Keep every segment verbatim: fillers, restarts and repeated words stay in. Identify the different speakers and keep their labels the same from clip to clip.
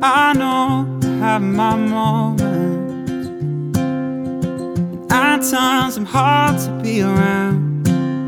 Speaker 1: I know I have my moments. At times I'm hard to be around.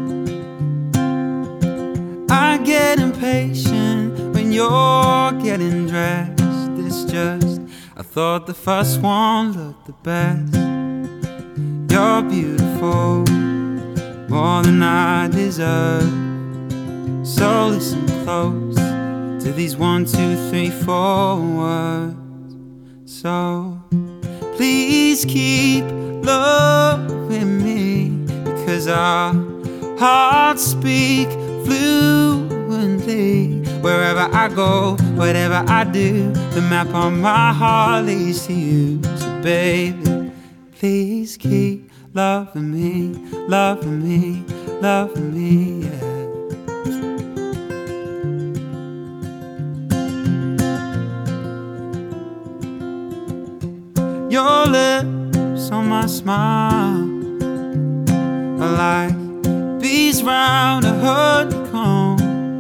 Speaker 1: I get impatient when you're getting dressed. It's just, I thought the first one looked the best. You're beautiful, more than I deserve. So listen close to these one, two, three, four words. So please keep loving me, because our hearts speak fluently. Wherever I go, whatever I do, the map on my heart leads to you. So baby, please keep loving me, loving me, loving me, yeah. Your lips on my smile are like bees round a honeycomb.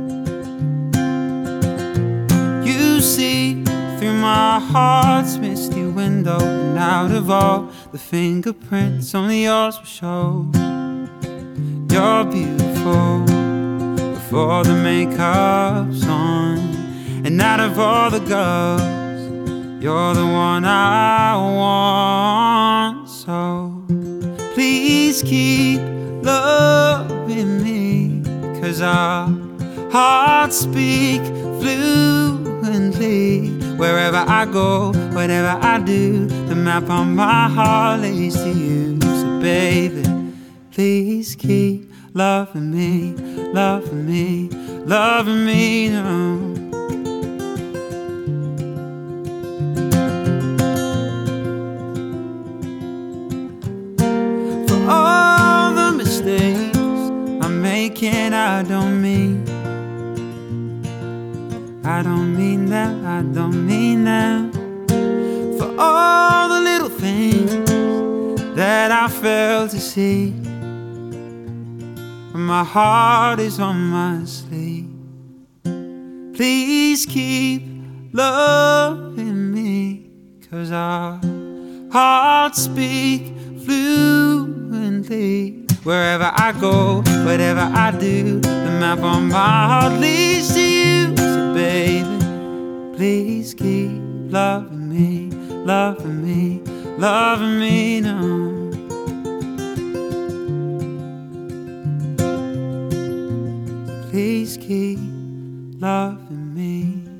Speaker 1: You see through my heart's misty window, and out of all the fingerprints, only yours will show. You're beautiful before the makeup's on, and out of all the girls, you're the one I want. So please keep loving me, because our hearts speak fluently. Wherever I go, whatever I do, the map on my heart leads to you. So baby, please keep loving me, loving me, loving me now. Making, I don't mean, I don't mean that, I don't mean that. For all the little things that I fail to see, when my heart is on my sleeve. Please keep loving me, cause our hearts speak fluently. Wherever I go, whatever I do, the map on my heart leads to you. So baby, please keep loving me, loving me, loving me now. Please keep loving me.